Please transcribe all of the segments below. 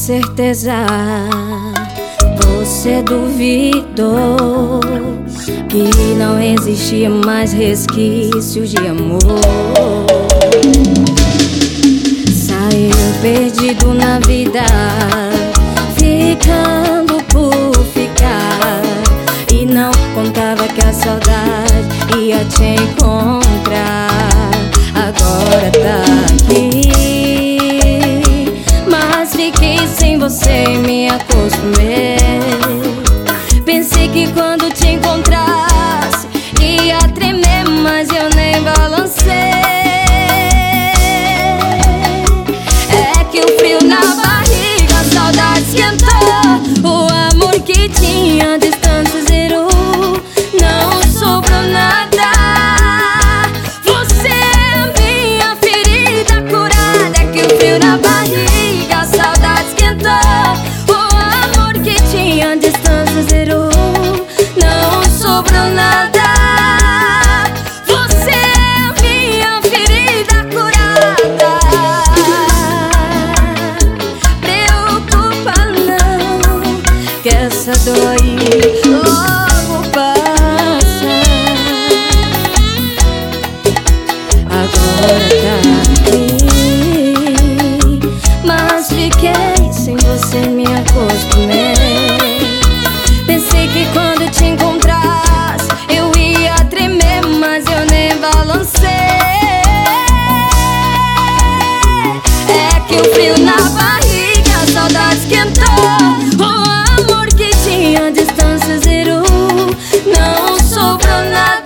certeza você duvidou que não existia mais resquícios de amor. Saiu perdido na vida, ficando por ficar, e não contava que a saudade ia te encontrar. Agora tá aqui, mas fiquei sem você, me acostumei. Pensei que quando te encontrasse ia tremer, mas eu nem balancei. É que o frio na barriga, a saudade esquentou. O amor que tinha, a distância zerou. Não sobrou nada. Você é a minha ferida curada. É que o frio na barriga, a saudade esquentou. O amor que tinha, a distância zerou. Não sobrou nada. Você é a minha ferida curada. Preocupa não, que essa dor aí logo passa. Agora tá aqui, mas fiquei sem você, me acostumei. Pensei que quando te encontrasse eu ia tremer, mas eu nem balancei. É que o frio na barriga, a saudade esquentou. O amor que tinha, a distância zerou. Não sobrou nada.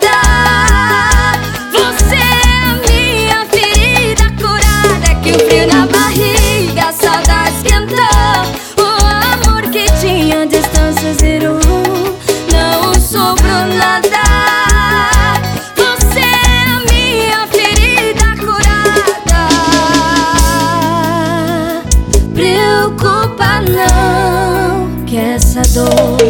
Você é a minha ferida curada. É que o frio na barriga, a saudade esquentou. O amor que tinha, a distância zerou. Não sobrou nada. Você é a minha ferida curada. Preocupa não, que essa dor